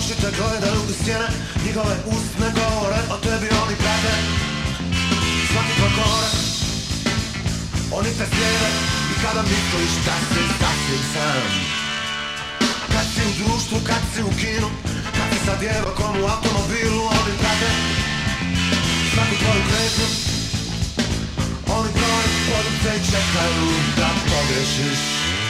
oči te gledaju iz sjene, njihove usne govore o tebi, oni prate svaki tvoj korak. Oni te slijede i kada misliš da si sasvim sam. Kad si u društvu, kad si u kinu, kad si sa djevojkom u automobilu, oni prate svaku tvoju kretnju. Oni broje poljubce i čekaju da pogrešiš.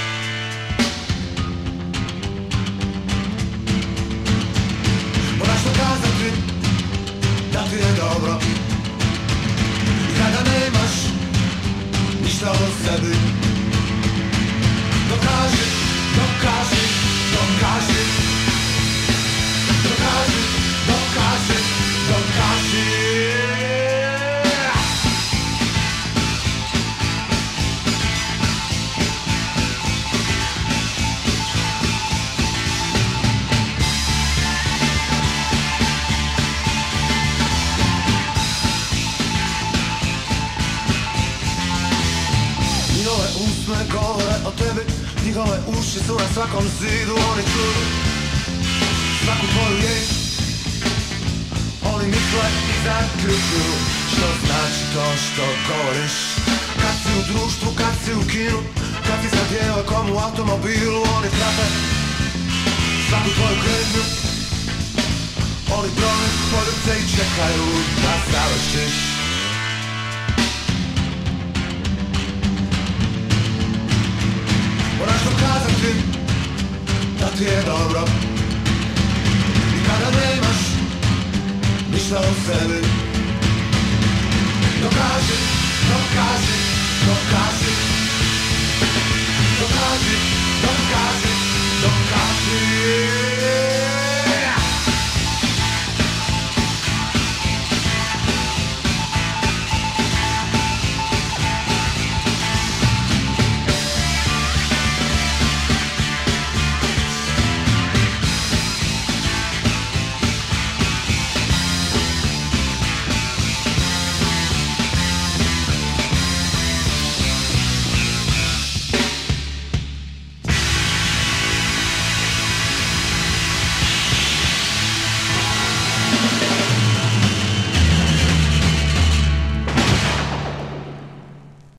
Moraš dokazati da ti je dobro i kada nemaš ništa o sebi. Dokaži, dokaži, dokaži, dokaži, dokaži, dokaži. Usne govore o tebi, njihove uši su na svakom zidu. Oni čuju svaku tvoju riječ, oni misle i zaključuju što znači to što govoriš. Kad si u društvu, kad si u kinu, kad si sa djevojkom u automobilu, oni prate svaku tvoju kretnju. Oni broje poljubce i čekaju da završiš. Moraš dokazati da ti je dobro i kada nemaš ništa u sebi. Dokaži, dokaži, dokaži, dokaži,